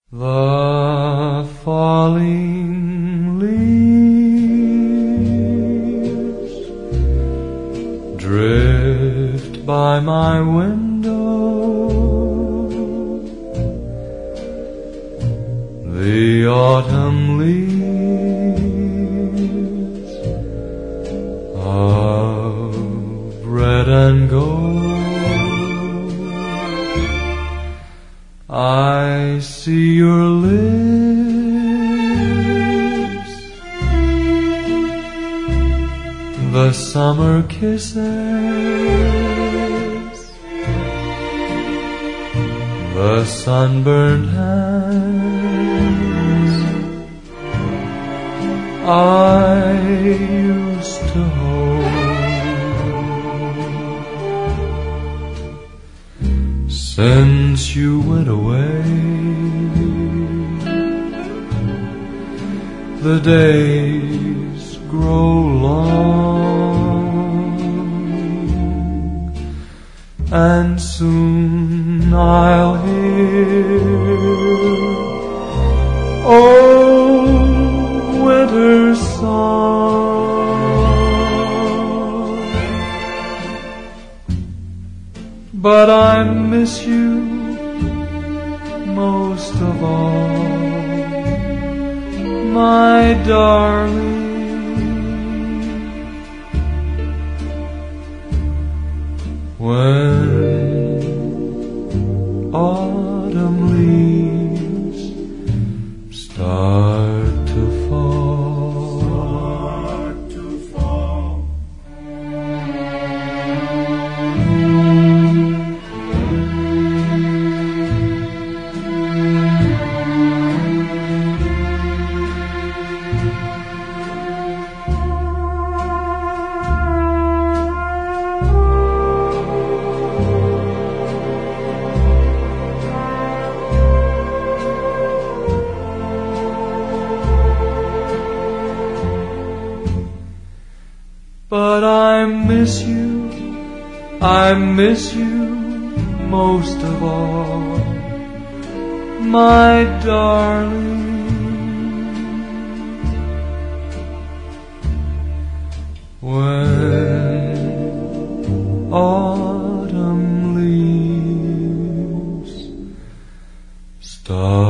The falling leaves drift by my window. The autumn leaves of red and gold. I see your lips, the summer kisses, the sunburned hands I used to hold. Since you went away, the days grow long, and soon I'll hear old winter's song. But I miss you most of all, my darling. When autumn leaves start to fall. But I miss you most of all, my darling. When autumn leaves start